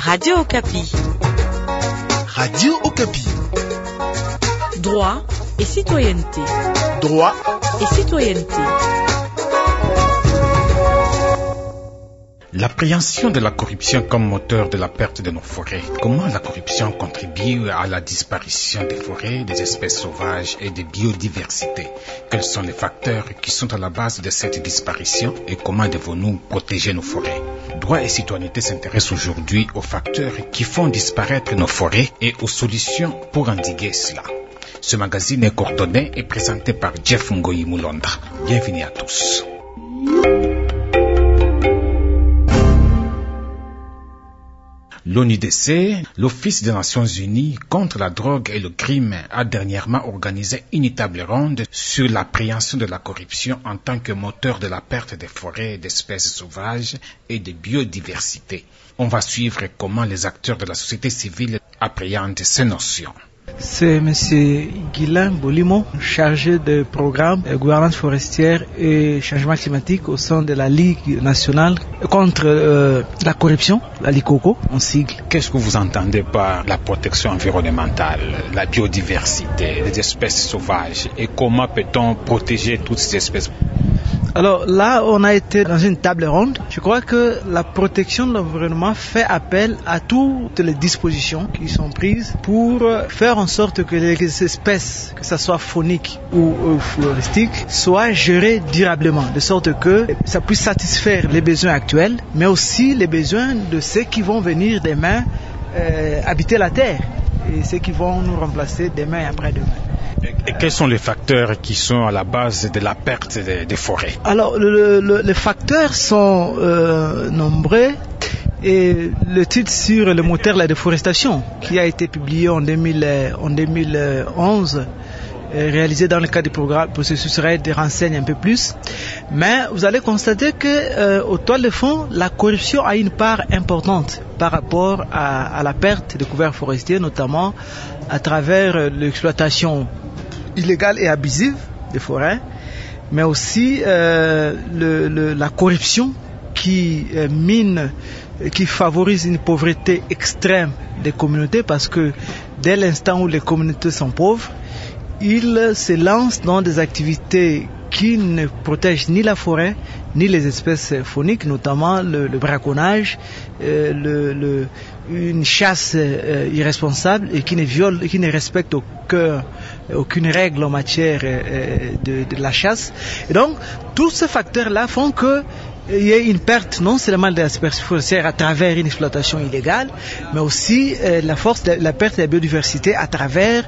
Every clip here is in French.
Radio Okapi. Radio Okapi. Droit et citoyenneté. Droit et citoyenneté. L'appréhension de la corruption comme moteur de la perte de nos forêts. Comment la corruption contribue à la disparition des forêts, des espèces sauvages et des biodiversités? Quels sont les facteurs qui sont à la base de cette disparition et comment devons-nous protéger nos forêts? Droit et citoyenneté s'intéresse aujourd'hui aux facteurs qui font disparaître nos forêts et aux solutions pour endiguer cela. Ce magazine est coordonné et présenté par Jeff Ngoyi Moulonda. Bienvenue à tous. L'ONUDC, l'Office des Nations Unies contre la drogue et le crime, a dernièrement organisé une table ronde sur l'appréhension de la corruption en tant que moteur de la perte des forêts, d'espèces sauvages et de biodiversité. On va suivre comment les acteurs de la société civile appréhendent ces notions. C'est M. Guilain Bolimo, chargé de programme gouvernance forestière et changement climatique au sein de la Ligue nationale contre la corruption, la LICOCO en sigle. Qu'est-ce que vous entendez par la protection environnementale, la biodiversité, les espèces sauvages et comment peut-on protéger toutes ces espèces? Alors là, on a été dans une table ronde. Je crois que la protection de l'environnement fait appel à toutes les dispositions qui sont prises pour faire en sorte que les espèces, que ce soit fauniques ou floristiques, soient gérées durablement, de sorte que ça puisse satisfaire les besoins actuels, mais aussi les besoins de ceux qui vont venir demain habiter la Terre et ceux qui vont nous remplacer demain et après-demain. Et quels sont les facteurs qui sont à la base de la perte des forêts? Alors, les facteurs sont nombreux. Et le titre sur le moteur de la déforestation, qui a été publié en 2011, réalisé dans le cadre du programme processus RED, renseigne un peu plus. Mais vous allez constater que au toile de fond, la corruption a une part importante par rapport à la perte de couverts forestiers, notamment à travers l'exploitation illégale et abusive des forêts, mais aussi la corruption qui mine, qui favorise une pauvreté extrême des communautés, parce que dès l'instant où les communautés sont pauvres, ils se lancent dans des activités qui ne protègent ni la forêt, ni les espèces fauniques, notamment le braconnage, une chasse irresponsable et qui ne respecte aucune règle en matière de la chasse. Et donc, tous ces facteurs-là font que il y a une perte non seulement de l'espèce forestière à travers une exploitation illégale, mais aussi la perte de la biodiversité à travers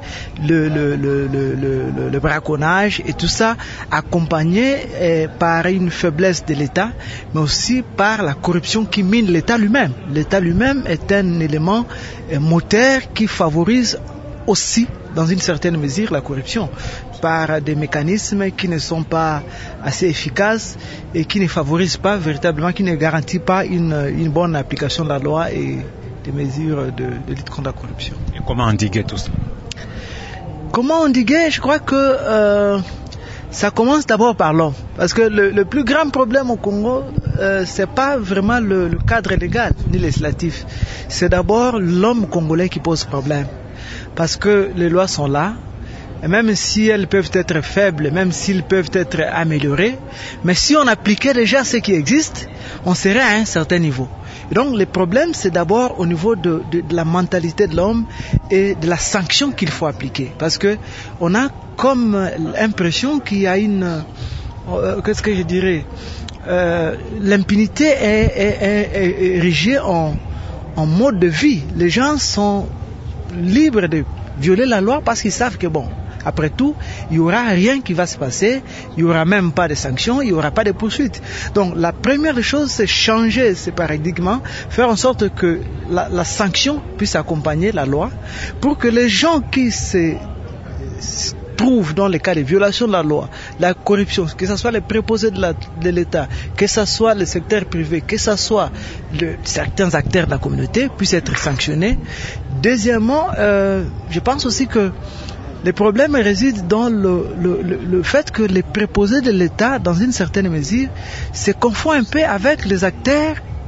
le braconnage, et tout ça accompagné par une faiblesse de l'État, mais aussi par la corruption qui mine l'État lui-même. L'État lui-même est un élément moteur qui favorise aussi, dans une certaine mesure, la corruption, par des mécanismes qui ne sont pas assez efficaces et qui ne favorisent pas véritablement, qui ne garantissent pas une bonne application de la loi et des mesures de lutte contre la corruption. Et comment endiguer tout ça? Comment endiguer? Je crois que ça commence d'abord par l'homme. Parce que le plus grand problème au Congo, c'est pas vraiment le cadre légal ni législatif. C'est d'abord l'homme congolais qui pose problème. Parce que les lois sont là, et même si elles peuvent être faibles, même s'ils peuvent être améliorées, mais si on appliquait déjà ce qui existe, on serait à un certain niveau. Et donc le problème, c'est d'abord au niveau de la mentalité de l'homme et de la sanction qu'il faut appliquer. Parce que on a comme l'impression qu'il y a qu'est-ce que je dirais, l'impunité est érigée en mode de vie. Les gens sont libres de violer la loi parce qu'ils savent que après tout, il n'y aura rien qui va se passer, il n'y aura même pas de sanctions, il n'y aura pas de poursuites. Donc la première chose, c'est changer ce paradigme, faire en sorte que la sanction puisse accompagner la loi, pour que les gens qui se trouvent dans les cas de violation de la loi, la corruption, que ce soit les préposés de l'État, que ce soit le secteur privé, que ce soit certains acteurs de la communauté, puissent être sanctionnés. Deuxièmement, je pense aussi que le problème réside dans le fait que les préposés de l'État, dans une certaine mesure, se confondent un peu avec les acteurs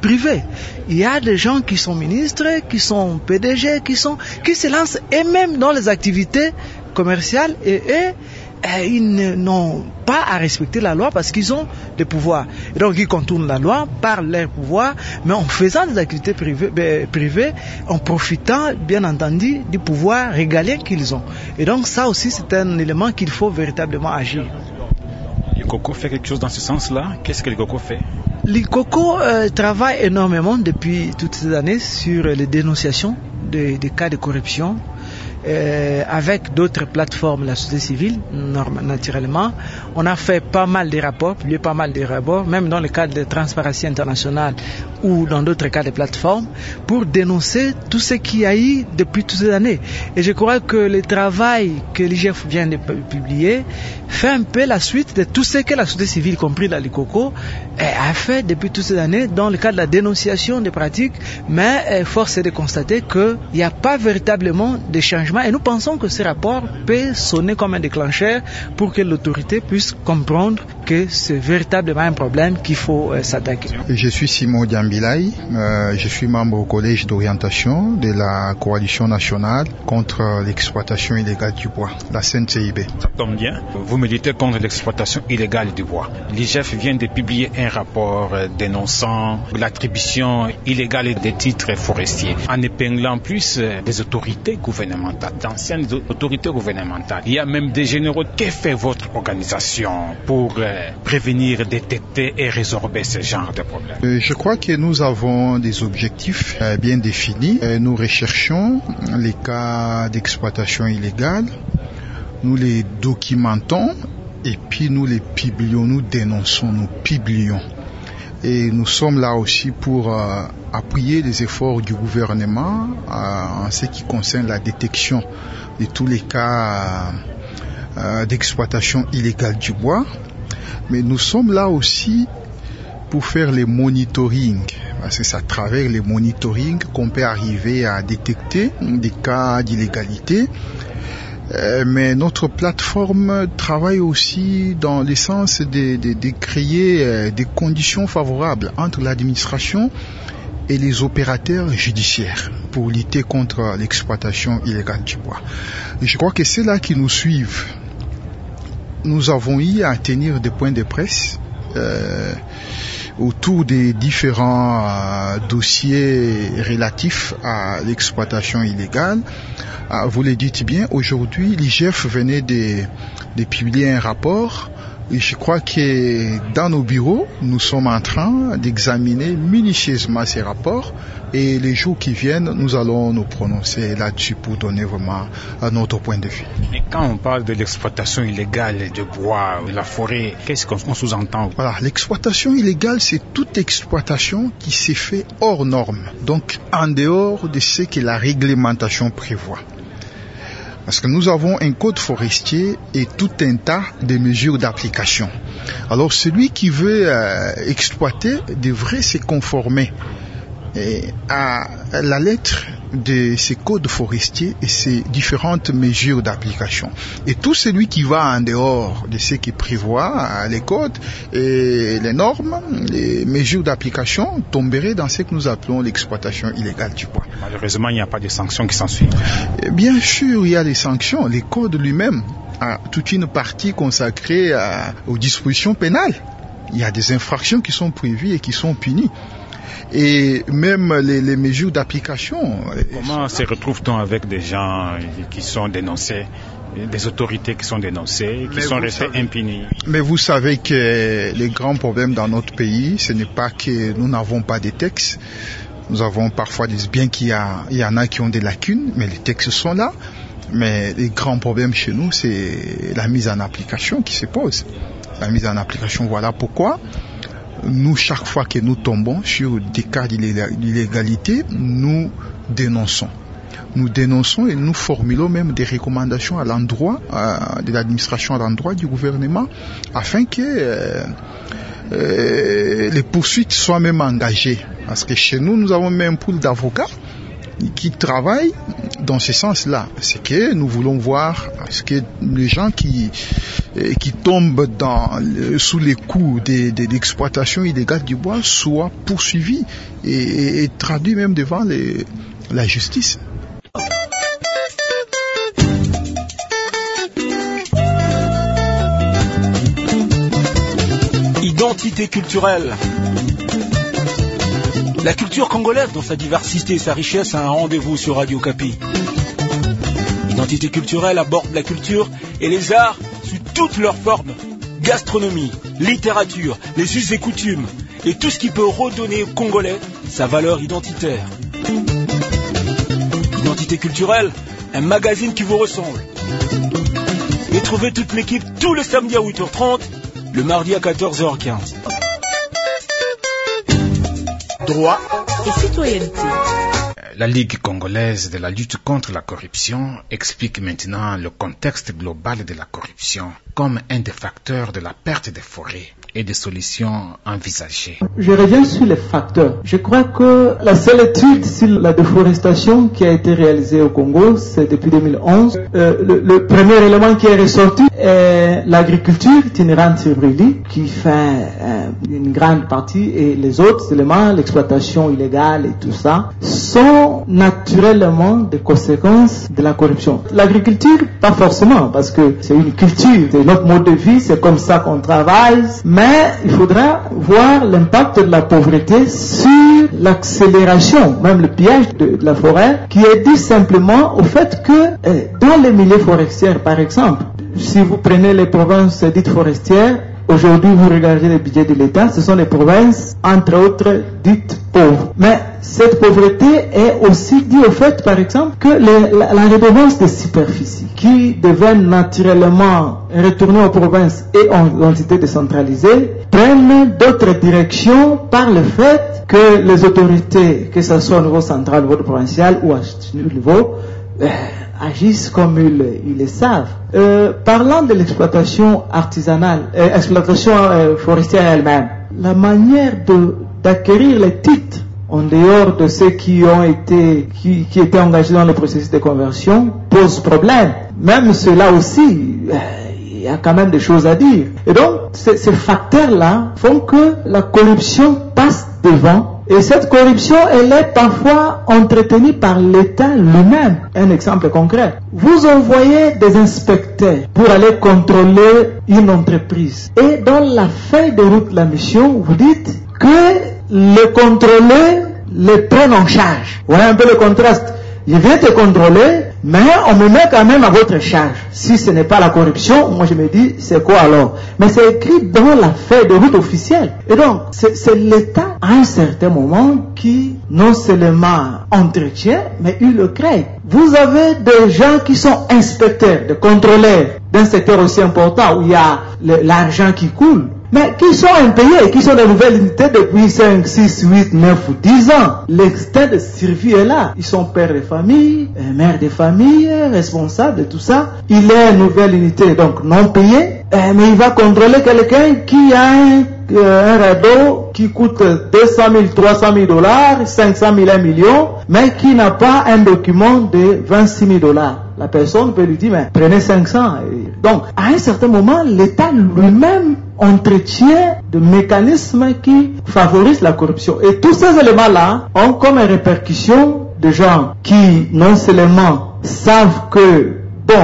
privée. Il y a des gens qui sont ministres, qui sont PDG, qui se lancent et même dans les activités commerciales et ils n'ont pas à respecter la loi parce qu'ils ont des pouvoirs. Et donc ils contournent la loi par leur pouvoir, mais en faisant des activités privées, en profitant bien entendu du pouvoir régalien qu'ils ont. Et donc ça aussi c'est un élément qu'il faut véritablement agir. L'ICOCO fait quelque chose dans ce sens-là. Qu'est-ce que l'ICOCO fait? L'ICOCO travaille énormément depuis toutes ces années sur les dénonciations des cas de corruption avec d'autres plateformes de la société civile, naturellement. On a fait pas mal de rapports, publié pas mal de rapports, même dans le cadre de Transparency International ou dans d'autres cas de plateformes, pour dénoncer tout ce qu'il y a eu depuis toutes ces années. Et je crois que le travail que l'IGF vient de publier fait un peu la suite de tout ce que la société civile, y compris la l'ICOCO, a fait depuis toutes ces années dans le cadre de la dénonciation des pratiques, mais force est de constater qu'il n'y a pas véritablement de changement. Et nous pensons que ce rapport peut sonner comme un déclencheur pour que l'autorité puisse comprendre que c'est véritablement un problème qu'il faut s'attaquer. Je suis Simon Diambilay, je suis membre au collège d'orientation de la coalition nationale contre l'exploitation illégale du bois, la CNCIB. Ça tombe bien, vous militez contre l'exploitation illégale du bois. L'IGF vient de publier un rapport dénonçant l'attribution illégale des titres forestiers, en épinglant plus des autorités gouvernementales, d'anciennes autorités gouvernementales. Il y a même des généraux. Que fait votre organisation pour prévenir, détecter et résorber ce genre de problèmes? Je crois que nous avons des objectifs bien définis. Nous recherchons les cas d'exploitation illégale, nous les documentons et puis nous les publions, nous dénonçons, nous publions. Et nous sommes là aussi pour appuyer les efforts du gouvernement en ce qui concerne la détection de tous les cas d'exploitation illégale du bois. Mais nous sommes là aussi pour faire les monitoring, parce que c'est à travers les monitoring qu'on peut arriver à détecter des cas d'illégalité. Mais notre plateforme travaille aussi dans le sens de créer des conditions favorables entre l'administration et les opérateurs judiciaires pour lutter contre l'exploitation illégale du bois. Et je crois que c'est là qui nous suivent. Nous avons eu à tenir des points de presse autour des différents dossiers relatifs à l'exploitation illégale. Vous le dites bien, aujourd'hui, l'IGF venait de publier un rapport. Et je crois que dans nos bureaux, nous sommes en train d'examiner minutieusement ces rapports. Et les jours qui viennent, nous allons nous prononcer là-dessus pour donner vraiment notre point de vue. Et quand on parle de l'exploitation illégale du bois, de la forêt, qu'est-ce qu'on sous-entend? Voilà, l'exploitation illégale, c'est toute exploitation qui s'est fait hors norme, donc en dehors de ce que la réglementation prévoit. Parce que nous avons un code forestier et tout un tas de mesures d'application. Alors celui qui veut exploiter devrait se conformer à la lettre de ces codes forestiers et ces différentes mesures d'application. Et tout celui qui va en dehors de ce qui prévoit les codes et les normes, les mesures d'application tomberait dans ce que nous appelons l'exploitation illégale du bois. Malheureusement, il n'y a pas de sanctions qui s'en suivent. Bien sûr, il y a des sanctions. Les codes lui-même a toute une partie consacrée aux dispositions pénales. Il y a des infractions qui sont prévues et qui sont punies. Et même les mesures d'application. Comment se retrouve-t-on avec des gens qui sont dénoncés, des autorités qui sont dénoncées, qui sont restées impunies? Mais vous savez que les grands problèmes dans notre pays, ce n'est pas que nous n'avons pas de textes. Nous avons parfois bien qu'il y en a qui ont des lacunes, mais les textes sont là. Mais les grands problèmes chez nous, c'est la mise en application qui se pose. La mise en application, voilà pourquoi. Nous, chaque fois que nous tombons sur des cas d'illégalité, nous dénonçons. Nous dénonçons et nous formulons même des recommandations à l'endroit de l'administration, à l'endroit du gouvernement, afin que les poursuites soient même engagées. Parce que chez nous, nous avons même un pool d'avocats qui travaille dans ce sens-là. C'est que nous voulons voir ce que les gens qui tombent sous les coups de l'exploitation illégale du bois soient poursuivis et traduits même devant la justice. Identité culturelle. La culture congolaise, dans sa diversité et sa richesse, a un rendez-vous sur Radio Okapi. Identité culturelle aborde la culture et les arts sous toutes leurs formes. Gastronomie, littérature, les us et coutumes, et tout ce qui peut redonner aux Congolais sa valeur identitaire. Identité culturelle, un magazine qui vous ressemble. Et trouvez toute l'équipe tous les samedis à 8h30, le mardi à 14h15. Droit et citoyenneté. La Ligue congolaise de la lutte contre la corruption explique maintenant le contexte global de la corruption comme un des facteurs de la perte des forêts et des solutions envisagées. Je reviens sur les facteurs. Je crois que la seule étude sur la déforestation qui a été réalisée au Congo, c'est depuis 2011. Le premier élément qui est ressorti est l'agriculture itinérante sur brûlis, qui fait une grande partie, et les autres éléments, l'exploitation illégale et tout ça, sont naturellement des conséquences de la corruption. L'agriculture, pas forcément, parce que c'est une culture, c'est notre mode de vie, c'est comme ça qu'on travaille, mais il faudra voir l'impact de la pauvreté sur l'accélération, même le pillage de la forêt, qui est dû simplement au fait que dans les milieux forestiers, par exemple, si vous prenez les provinces dites forestières, aujourd'hui vous regardez les budgets de l'État, ce sont les provinces, entre autres, dites pauvres. Mais cette pauvreté est aussi due au fait, par exemple, que la redevance de superficie, qui devait naturellement retourner aux provinces et aux entités décentralisées, prennent d'autres directions par le fait que les autorités, que ce soit au niveau central, au niveau provincial ou à ce niveau, agissent comme ils le savent. Parlant de l'exploitation artisanale, exploitation forestière elle-même, la manière d'acquérir les titres en dehors de ceux qui étaient engagés dans le processus de conversion pose problème. Même cela aussi, il y a quand même des choses à dire. Et donc, ces facteurs-là font que la corruption passe devant. Et cette corruption, elle est parfois entretenue par l'État lui-même. Un exemple concret. Vous envoyez des inspecteurs pour aller contrôler une entreprise. Et dans la feuille de route de la mission, vous dites que les contrôleurs les prennent en charge. Vous voyez un peu le contraste. Je viens te contrôler, mais on me met quand même à votre charge. Si ce n'est pas la corruption, moi je me dis, c'est quoi alors? Mais c'est écrit dans la feuille de route officielle. Et donc, c'est l'État, à un certain moment, qui non seulement entretient, mais il le crée. Vous avez des gens qui sont inspecteurs, des contrôleurs d'un secteur aussi important où il y a l'argent qui coule, mais qui sont impayés, qui sont de nouvelles unités depuis 5, 6, 8, 9 ou 10 ans. L'extinct de survie est là. Ils sont pères de famille, mères de famille, responsables de tout ça. Il est une nouvelle unité, donc non payé, mais il va contrôler quelqu'un qui a un radeau qui coûte 200 000, 300 000 $, 500 000, 1 million, mais qui n'a pas un document de 26 000 $. La personne peut lui dire, mais prenez 500. Donc, à un certain moment, l'État lui-même entretient des mécanismes qui favorisent la corruption. Et tous ces éléments-là ont comme répercussion des gens qui, non seulement savent que,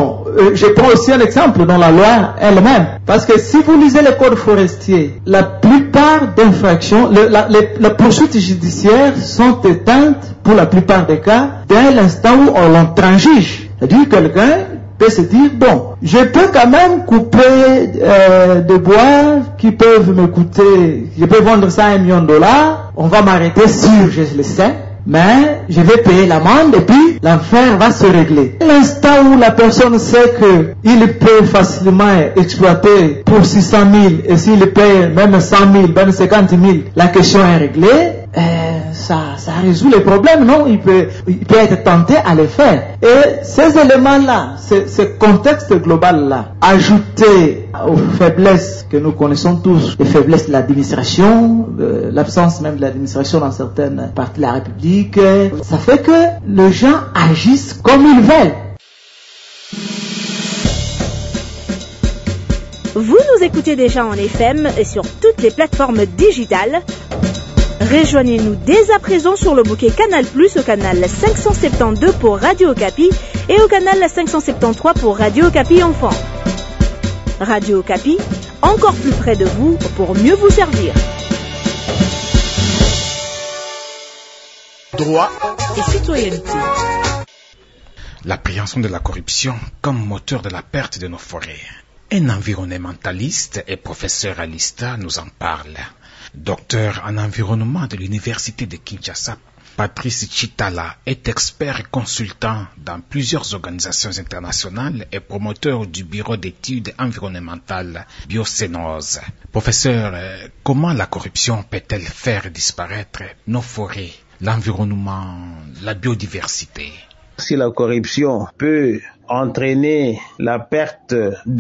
je prends aussi un exemple dans la loi elle-même. Parce que si vous lisez le code forestier, la plupart d'infractions, les poursuites judiciaires sont éteintes pour la plupart des cas dès l'instant où on l'en transige. C'est-à-dire que quelqu'un peut se dire, je peux quand même couper des bois qui peuvent me coûter, je peux vendre ça à $1 million, on va m'arrêter sûr, je le sais, mais je vais payer l'amende et puis l'affaire va se régler. L'instant où la personne sait qu'il peut facilement exploiter pour 600 000 et s'il paye même 100 000, même 50 000, la question est réglée. ça résout les problèmes, non? Il peut être tenté à le faire. Et ces éléments-là, ce contexte global-là, ajouté aux faiblesses que nous connaissons tous, les faiblesses de l'administration, l'absence même de l'administration dans certaines parties de la République, ça fait que les gens agissent comme ils veulent. Vous nous écoutez déjà en FM et sur toutes les plateformes digitales. Rejoignez-nous dès à présent sur le bouquet Canal+, au canal 572 pour Radio Okapi et au canal 573 pour Radio Okapi Enfant. Radio Okapi, encore plus près de vous pour mieux vous servir. Droit et citoyenneté. L'appréhension de la corruption comme moteur de la perte de nos forêts. Un environnementaliste et professeur à l'ISTA nous en parle. Docteur en environnement de l'Université de Kinshasa, Patrice Chitala est expert et consultant dans plusieurs organisations internationales et promoteur du Bureau d'études environnementales Biocénose. Professeur, comment la corruption peut-elle faire disparaître nos forêts, l'environnement, la biodiversité? Si la corruption peut entraîner la perte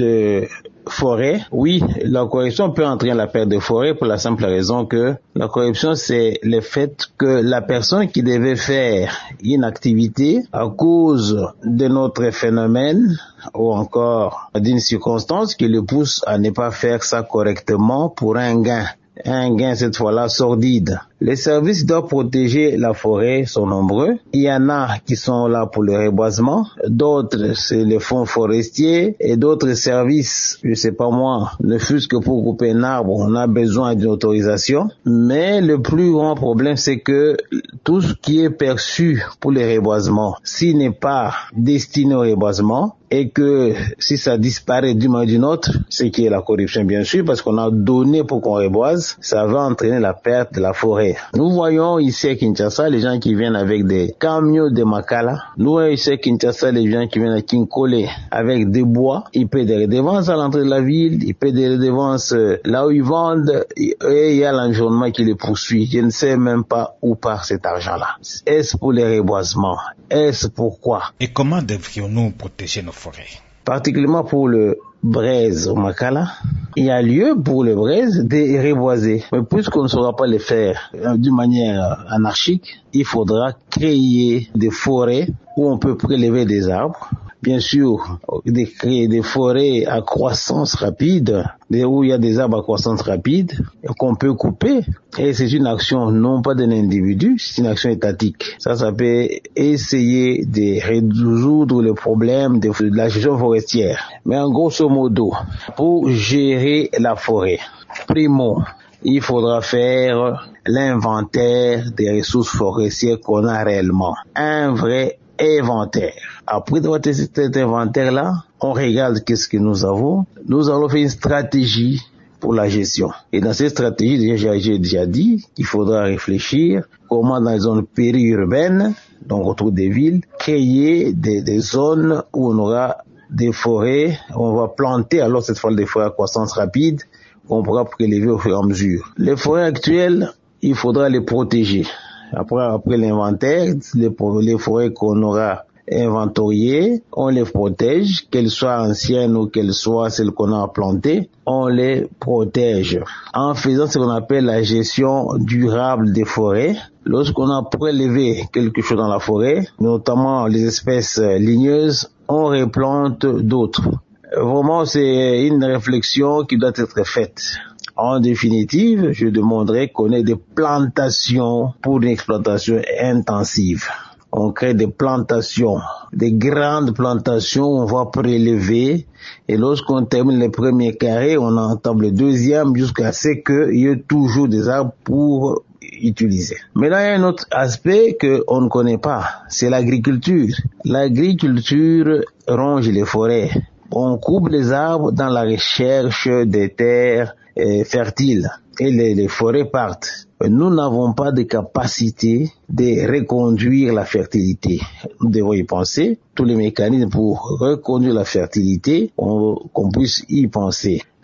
de forêt, oui, la corruption peut entraîner la perte de forêt pour la simple raison que la corruption, c'est le fait que la personne qui devait faire une activité à cause de notre phénomène ou encore d'une circonstance qui le pousse à ne pas faire ça correctement pour un gain cette fois-là sordide. Les services doivent protéger la forêt sont nombreux. Il y en a qui sont là pour le reboisement, d'autres c'est les fonds forestiers et d'autres services, je sais pas moi, ne fût-ce que pour couper un arbre, on a besoin d'une autorisation. Mais le plus grand problème c'est que tout ce qui est perçu pour le reboisement, s'il n'est pas destiné au reboisement, et que si ça disparaît d'une manière ou d'une autre, ce qui est la corruption bien sûr, parce qu'on a donné pour qu'on reboise, ça va entraîner la perte de la forêt. Nous voyons ici à Kinshasa les gens qui viennent avec des camions de Makala. Nous voyons ici à Kinshasa les gens qui viennent à Kinkole avec des bois. Ils paient des redevances à l'entrée de la ville, ils paient des redevances là où ils vendent, et il y a l'environnement qui les poursuit. Je ne sais même pas où part cet argent-là. Est-ce pour les reboisements? Est-ce pourquoi? Et comment devrions-nous protéger nos forêts? Particulièrement pour le braise au Makala, il y a lieu pour le braise de reboiser. Mais puisqu'on ne saura pas le faire d'une manière anarchique, il faudra créer des forêts où on peut prélever des arbres. Bien sûr, de créer des forêts à croissance rapide, où il y a des arbres à croissance rapide, qu'on peut couper. Et c'est une action non pas d'un individu, c'est une action étatique. Ça peut essayer de résoudre le problème de la gestion forestière. Mais en grosso modo, pour gérer la forêt, primo, il faudra faire l'inventaire des ressources forestières qu'on a réellement. Un vrai inventaire. Après d'avoir fait cet inventaire-là, on regarde qu'est-ce que nous avons. Nous allons faire une stratégie pour la gestion. Et dans cette stratégie, j'ai déjà dit qu'il faudra réfléchir comment dans les zones périurbaines, donc autour des villes, créer des zones où on aura des forêts, on va planter alors cette fois des forêts à croissance rapide, qu'on pourra prélever au fur et à mesure. Les forêts actuelles, il faudra les protéger. Après l'inventaire, les forêts qu'on aura inventoriées, on les protège, qu'elles soient anciennes ou qu'elles soient celles qu'on a plantées, on les protège. En faisant ce qu'on appelle la gestion durable des forêts, lorsqu'on a prélevé quelque chose dans la forêt, notamment les espèces ligneuses, on replante d'autres. Vraiment, c'est une réflexion qui doit être faite. En définitive, je demanderais qu'on ait des plantations pour une exploitation intensive. On crée des plantations, des grandes plantations où on va prélever, et lorsqu'on termine le premier carré, on entame le deuxième jusqu'à ce qu'il y ait toujours des arbres pour utiliser. Mais là, il y a un autre aspect qu'on ne connaît pas, c'est l'agriculture. L'agriculture ronge les forêts. On coupe les arbres dans la recherche des terres fertiles et les forêts partent. Nous n'avons pas de capacité de reconduire la fertilité. Nous devons y penser. Tous les mécanismes pour reconduire la fertilité, qu'on puisse y penser.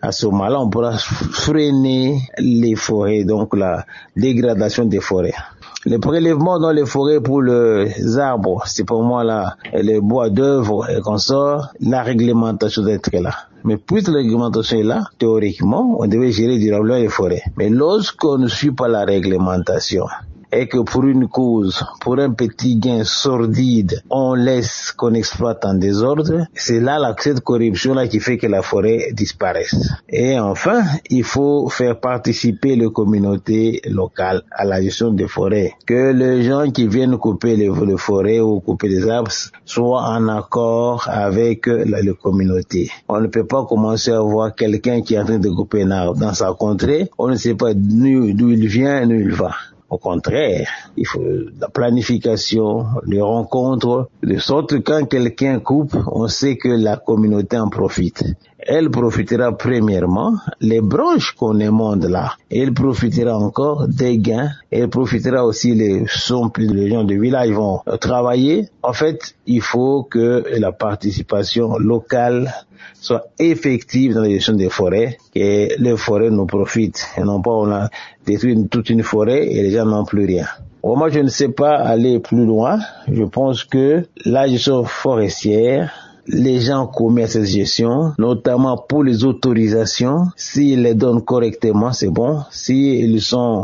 À ce moment-là, on pourra freiner les forêts, donc la dégradation des forêts. Le prélèvement dans les forêts pour les arbres, c'est pour moi là, les bois d'œuvre et consorts, la réglementation doit être là. Mais puisque la réglementation est là, théoriquement, on devait gérer durablement les forêts. Mais lorsqu'on ne suit pas la réglementation, et que pour une cause, pour un petit gain sordide, on laisse qu'on exploite en désordre, c'est là cette corruption-là qui fait que la forêt disparaisse. Et enfin, il faut faire participer les communautés locales à la gestion des forêts. Que les gens qui viennent couper les forêts ou couper les arbres soient en accord avec les communautés. On ne peut pas commencer à voir quelqu'un qui est en train de couper un arbre dans sa contrée, on ne sait pas d'où il vient, d'où il va. Au contraire, il faut la planification, les rencontres, de sorte que quand quelqu'un coupe, on sait que la communauté en profite. Elle profitera premièrement les branches qu'on émonde là. Elle profitera encore des gains. Elle profitera aussi les gens du village vont travailler. En fait, il faut que la participation locale soit effective dans la gestion des forêts, que les forêts nous profitent. Et non pas on a détruit toute une forêt et les gens n'ont plus rien. Bon, moi, je ne sais pas aller plus loin. Je pense que la gestion forestière, les gens commettent cette gestion, notamment pour les autorisations, s'ils les donnent correctement, c'est bon. S'ils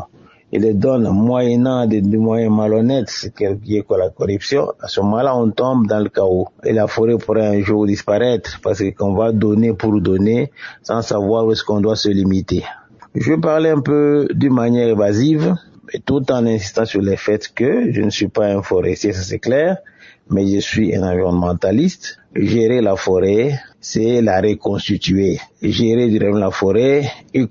les donnent moyennant des moyens malhonnêtes, c'est qui est quoi la corruption, à ce moment-là, on tombe dans le chaos. Et la forêt pourrait un jour disparaître, parce qu'on va donner pour donner, sans savoir où est-ce qu'on doit se limiter. Je vais parler un peu d'une manière évasive, mais tout en insistant sur le fait que je ne suis pas un forestier, ça c'est clair, mais je suis un environnementaliste. Gérer la forêt, c'est la reconstituer. Gérer durablement la forêt, il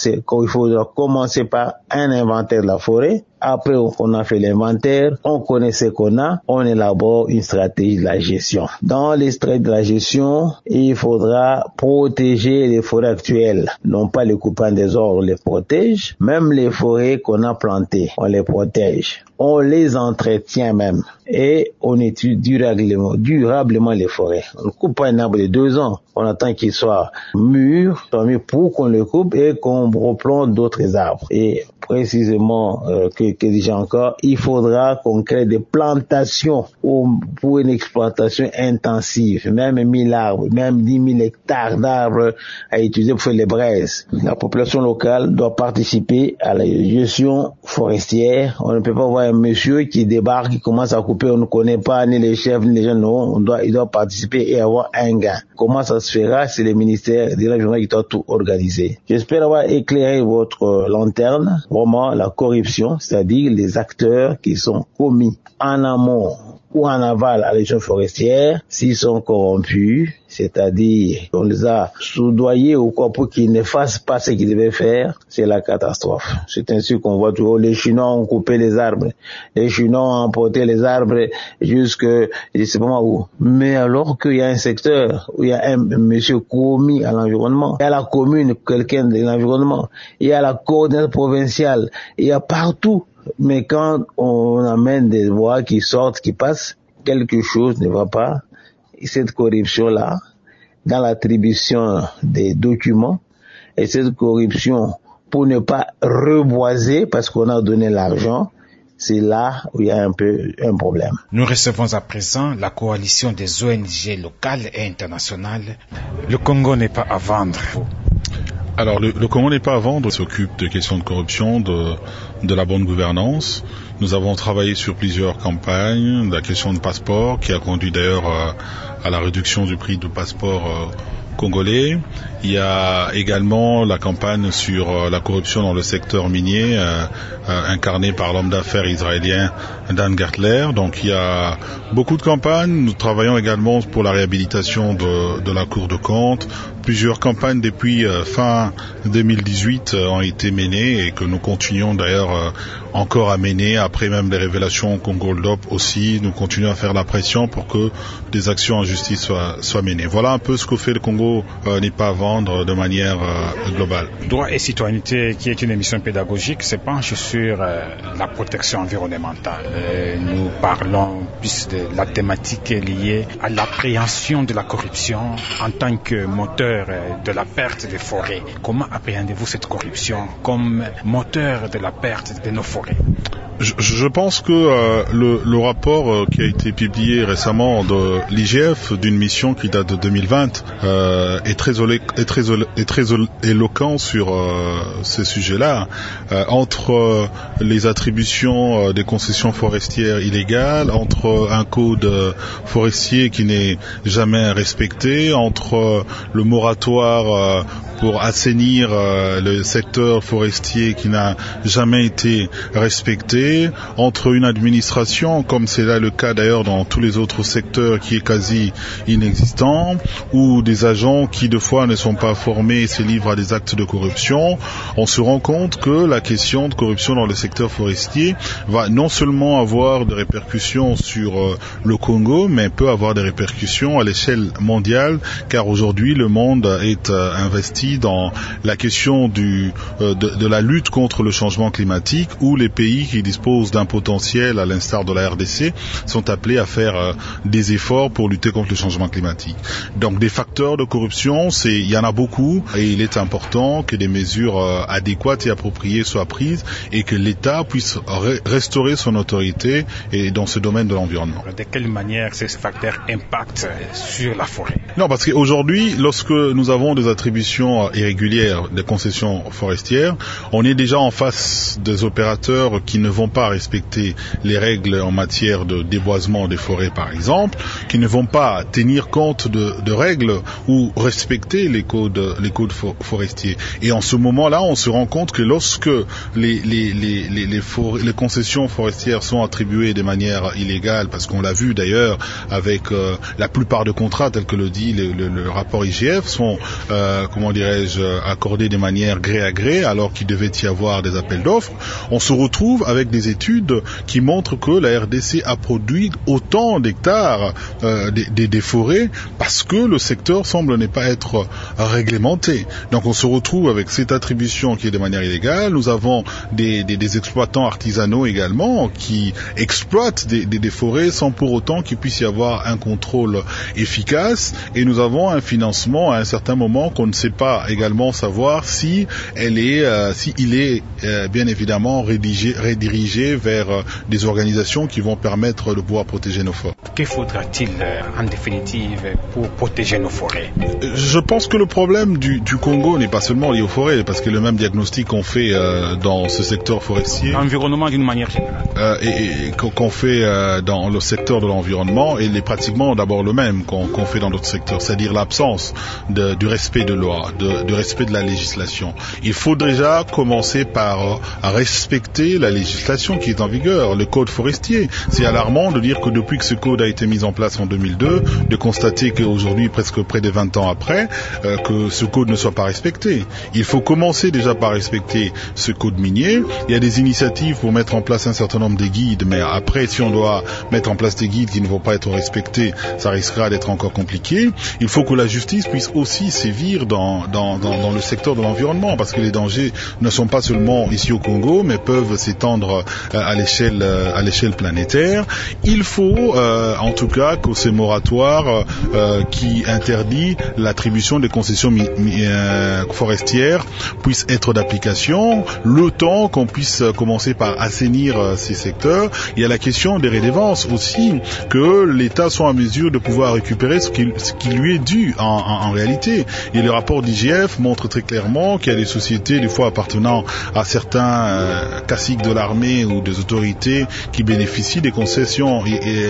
faudra commencer par un inventaire de la forêt. Après qu'on a fait l'inventaire, on connaît ce qu'on a, on élabore une stratégie de la gestion. Dans les stratégies de la gestion, il faudra protéger les forêts actuelles. Non pas les couper en désordre, on les protège. Même les forêts qu'on a plantées, on les protège. On les entretient même. Et on étudie durablement les forêts. On ne coupe pas un arbre de 2 ans. On attend qu'il soit mûr, pour qu'on le coupe et qu'on replante d'autres arbres. Et précisément, que dis-je encore, il faudra qu'on crée des plantations pour une exploitation intensive, même 1000 arbres, même 10 000 hectares d'arbres à utiliser pour faire les braises. La population locale doit participer à la gestion forestière. On ne peut pas voir un monsieur qui débarque, qui commence à couper, on ne connaît pas ni les chefs, ni les gens, non, il doit participer et avoir un gain. Comment ça se fera? C'est le ministère de l'Environnement qui doit tout organiser. J'espère avoir éclairé votre lanterne. Vraiment, la corruption, c'est-à-dire les acteurs qui sont commis en amont ou en aval à la gestion forestière, s'ils sont corrompus, c'est-à-dire on les a soudoyés ou quoi pour qu'ils ne fassent pas ce qu'ils devaient faire, c'est la catastrophe. C'est ainsi qu'on voit toujours les Chinois ont coupé les arbres, les Chinois ont emporté les arbres jusque je sais pas où. Mais alors qu'il y a un secteur où il y a un monsieur commis à l'environnement, il y a la commune, quelqu'un de l'environnement, il y a la coordination provinciale, il y a partout. Mais quand on amène des voix qui sortent, qui passent, quelque chose ne va pas. Et cette corruption-là, dans l'attribution des documents, et cette corruption pour ne pas reboiser parce qu'on a donné l'argent, c'est là où il y a un peu un problème. Nous recevons à présent la coalition des ONG locales et internationales. Le Congo n'est pas à vendre. Alors le Congo n'est pas à vendre, il s'occupe de questions de corruption, de la bonne gouvernance. Nous avons travaillé sur plusieurs campagnes, la question de passeport qui a conduit d'ailleurs à la réduction du prix du passeport congolais. Il y a également la campagne sur la corruption dans le secteur minier incarnée par l'homme d'affaires israélien Dan Gertler. Donc il y a beaucoup de campagnes. Nous travaillons également pour la réhabilitation de la Cour de compte. Plusieurs campagnes depuis fin 2018 ont été menées et que nous continuons d'ailleurs encore à mener après même les révélations Congo-Goldop aussi. Nous continuons à faire la pression pour que des actions en justice soient menées. Voilà un peu ce que fait le Congo n'est pas à vendre de manière globale. Droit et citoyenneté, qui est une émission pédagogique, se penche sur la protection environnementale. Nous parlons plus de la thématique liée à l'appréhension de la corruption en tant que moteur facteur de la perte des forêts. Comment appréhendez-vous cette corruption comme moteur de la perte de nos forêts? Je pense que le rapport qui a été publié récemment de l'IGF d'une mission qui date de 2020 est très éloquent sur ces sujets-là. Entre les attributions des concessions forestières illégales, entre un code forestier qui n'est jamais respecté, entre le moratoire pour assainir le secteur forestier qui n'a jamais été respecté, entre une administration, comme c'est là le cas d'ailleurs dans tous les autres secteurs, qui est quasi inexistant, ou des agents qui de fois ne sont pas formés et se livrent à des actes de corruption, on se rend compte que la question de corruption dans le secteur forestier va non seulement avoir des répercussions sur le Congo, mais peut avoir des répercussions à l'échelle mondiale, car aujourd'hui le monde est investi dans la question de la lutte contre le changement climatique, où les pays qui disposent d'un potentiel, à l'instar de la RDC, sont appelés à faire des efforts pour lutter contre le changement climatique. Donc des facteurs de corruption, il y en a beaucoup, et il est important que des mesures adéquates et appropriées soient prises et que l'État puisse restaurer son autorité et dans ce domaine de l'environnement. De quelle manière ces facteurs impactent sur la forêt? Non, parce qu'aujourd'hui, lorsque nous avons des attributions irrégulières des concessions forestières, on est déjà en face des opérateurs qui ne vont pas respecter les règles en matière de déboisement des forêts, par exemple, qui ne vont pas tenir compte de règles ou respecter les codes forestiers. Et en ce moment-là, on se rend compte que lorsque les concessions forestières sont attribuées de manière illégale, parce qu'on l'a vu d'ailleurs avec la plupart des contrats, tels que le dit le rapport IGF, sont, accordés de manière gré à gré, alors qu'il devait y avoir des appels d'offres, on se retrouve avec des études qui montrent que la RDC a produit autant d'hectares des forêts parce que le secteur semble ne pas être réglementé. Donc on se retrouve avec cette attribution qui est de manière illégale. Nous avons des exploitants artisanaux également qui exploitent des forêts sans pour autant qu'il puisse y avoir un contrôle efficace, et nous avons un financement à un certain moment qu'on ne sait pas également savoir si il est bien évidemment redirigé vers des organisations qui vont permettre de pouvoir protéger nos forêts. Que faudra-t-il en définitive pour protéger nos forêts? Je pense que le problème du Congo n'est pas seulement lié aux forêts, parce que le même diagnostic qu'on fait dans ce secteur forestier, l'environnement d'une manière générale, et qu'on fait dans le secteur de l'environnement, il est pratiquement d'abord le même qu'on fait dans d'autres secteurs, c'est-à-dire l'absence du respect de loi, du respect de la législation. Il faut déjà commencer par respecter la législation qui est en vigueur, le code forestier. C'est alarmant de dire que depuis que ce code a été mis en place en 2002, de constater qu'aujourd'hui, presque près de 20 ans après, que ce code ne soit pas respecté. Il faut commencer déjà par respecter ce code minier. Il y a des initiatives pour mettre en place un certain nombre de guides, mais après, si on doit mettre en place des guides qui ne vont pas être respectés, ça risquera d'être encore compliqué. Il faut que la justice puisse aussi sévir dans le secteur de l'environnement, parce que les dangers ne sont pas seulement ici au Congo, mais peuvent s'étendre à l'échelle planétaire. Il faut en tout cas que ces moratoires qui interdit l'attribution des concessions forestières puissent être d'application, le temps qu'on puisse commencer par assainir ces secteurs. Il y a la question des redevances aussi, que l'État soit en mesure de pouvoir récupérer ce qui lui est dû en réalité. Et le rapport d'IGF montre très clairement qu'il y a des sociétés, des fois appartenant à certains caciques de l'armée ou des autorités, qui bénéficient des concessions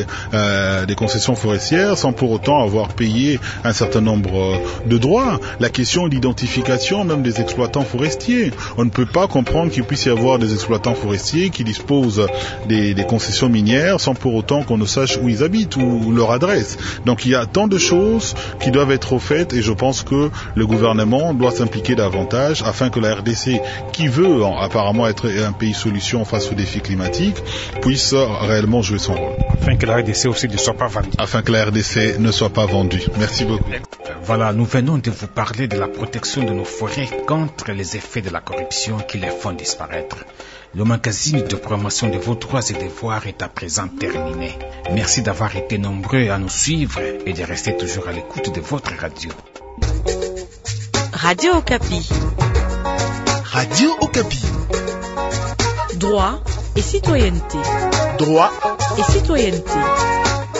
des concessions forestières sans pour autant avoir payé un certain nombre de droits. La question d'identification même des exploitants forestiers. On ne peut pas comprendre qu'il puisse y avoir des exploitants forestiers qui disposent des concessions minières sans pour autant qu'on ne sache où ils habitent ou leur adresse. Donc il y a tant de choses qui doivent être faites, et je pense que le gouvernement doit s'impliquer davantage afin que la RDC, qui veut apparemment être un pays solution face aux défis climatiques, puisse réellement jouer son rôle. Afin que la RDC aussi ne soit pas vendue. Afin que la RDC ne soit pas vendue. Merci beaucoup. Voilà, nous venons de vous parler de la protection de nos forêts contre les effets de la corruption qui les font disparaître. Le magazine de promotion de vos droits et devoirs est à présent terminé. Merci d'avoir été nombreux à nous suivre et de rester toujours à l'écoute de votre radio. Radio Okapi. Radio Okapi. Droit et citoyenneté. Droit et citoyenneté.